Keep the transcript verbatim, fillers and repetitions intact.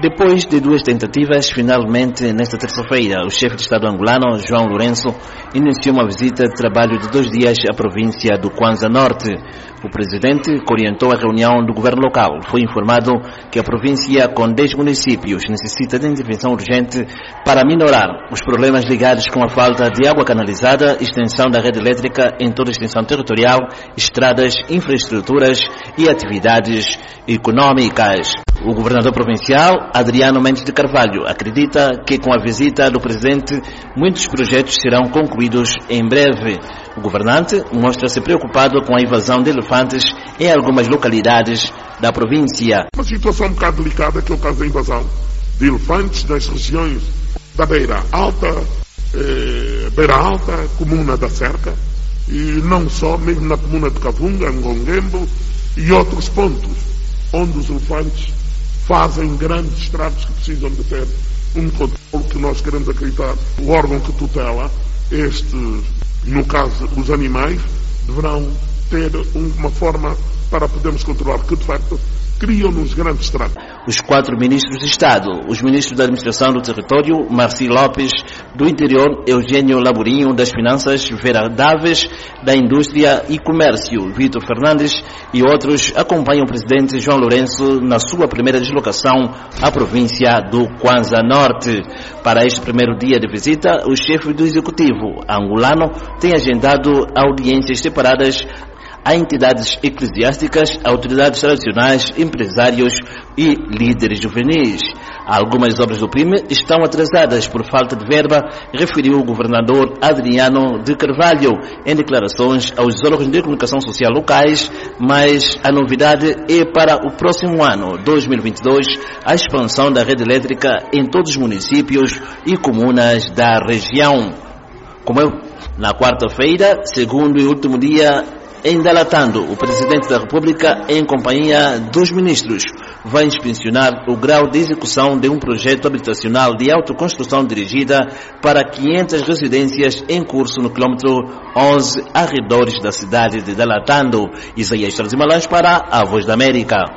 Depois de duas tentativas, finalmente, nesta terça-feira, o chefe de Estado angolano, João Lourenço, iniciou uma visita de trabalho de dois dias à província do Kwanza Norte. O presidente, que orientou a reunião do governo local, foi informado que a província, com dez municípios, necessita de intervenção urgente para minorar os problemas ligados com a falta de água canalizada, extensão da rede elétrica em toda a extensão territorial, estradas, infraestruturas e atividades econômicas. O governador provincial, Adriano Mendes de Carvalho, acredita que com a visita do presidente muitos projetos serão concluídos em breve. O governante mostra-se preocupado com a invasão de elefantes em algumas localidades da província. Uma situação um bocado delicada, que é o caso da invasão de elefantes nas regiões da Beira Alta, eh, Beira Alta, comuna da Cerca, e não só, mesmo na comuna de Cavunga, Ngonguembo e outros pontos, onde os elefantes fazem grandes estragos que precisam de ter um controle que nós queremos acreditar. O órgão que tutela este, no caso, os animais, deverão ter uma forma para podermos controlar, que de facto criam-nos grandes estragos. Os quatro ministros de Estado, os ministros da Administração do Território, Marci Lopes, do Interior, Eugênio Laborinho, das Finanças, Vera Daves, da Indústria e Comércio, Vitor Fernandes e outros acompanham o presidente João Lourenço na sua primeira deslocação à província do Kwanza Norte. Para este primeiro dia de visita, o chefe do Executivo angolano tem agendado audiências separadas a entidades eclesiásticas, autoridades tradicionais, empresários e líderes juvenis. Algumas obras do P R I M estão atrasadas por falta de verba, referiu o governador Adriano de Carvalho em declarações aos órgãos de comunicação social locais, mas a novidade é para o próximo ano, dois mil e vinte e dois, a expansão da rede elétrica em todos os municípios e comunas da região. Como eu, na quarta-feira, segundo e último dia, em Dalatando, o Presidente da República, em companhia dos ministros, vai inspecionar o grau de execução de um projeto habitacional de autoconstrução dirigida para quinhentas residências em curso no quilômetro onze, arredores da cidade de Dalatando. Isaías Trazimalães para a Voz da América.